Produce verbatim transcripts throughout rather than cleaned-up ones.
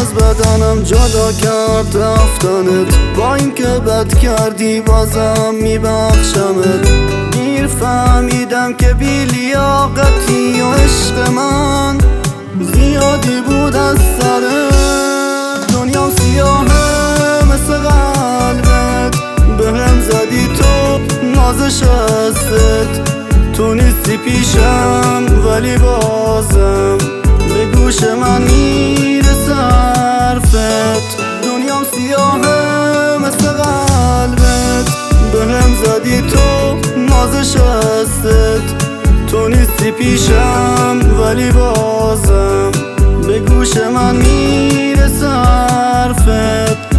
از بدنم جدا کرد رفتنت، با اینکه بد کردی بازم میبخشمت. دیر فهمیدم که بی لیاقتی و عشق من زیادی بود از سرت. دنیا سیاهه مثل قلبت، بهم زدی تو نازش هستت. تو نیستی پیشم ولی بازم به گوش من میرسه حرفت. دنیام سیاهه مثل قلبت، بهم زدی تو نازش هستت. تو نیستی پیشم ولی بازم به گوش من میرسه حرفت.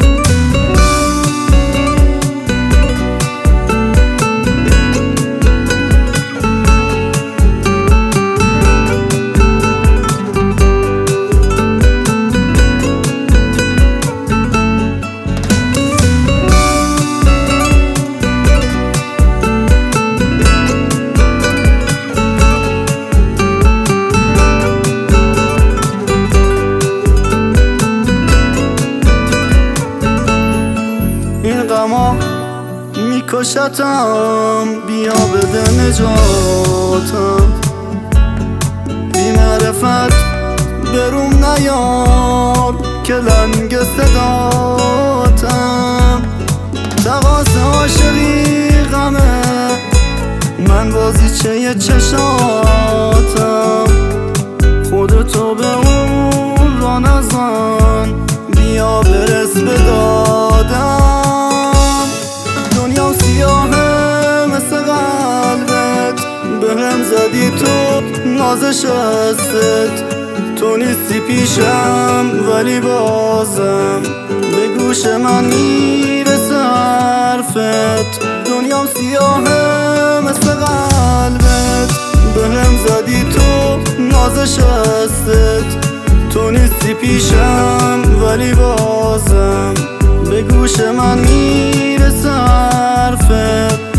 این غما میکشتم، بیا بده نجاتم. بی معرفت بروم نیار که لنگ صداتم. تقاس عاشقی غمه، من بازیچه چشاتم. خودتو به اون را نزن، بیا برس به دادم. سیاهه مثل قلبت، بهم زدی تو نازش هستت. تو نیستی پیشم ولی بازم به گوش من میرسه حرفت. دنیام سیاهه مثل قلبت، بهم زدی تو نازش هستت. تو نیستی پیشم ولی بازم به گوش من میرسه حرفت.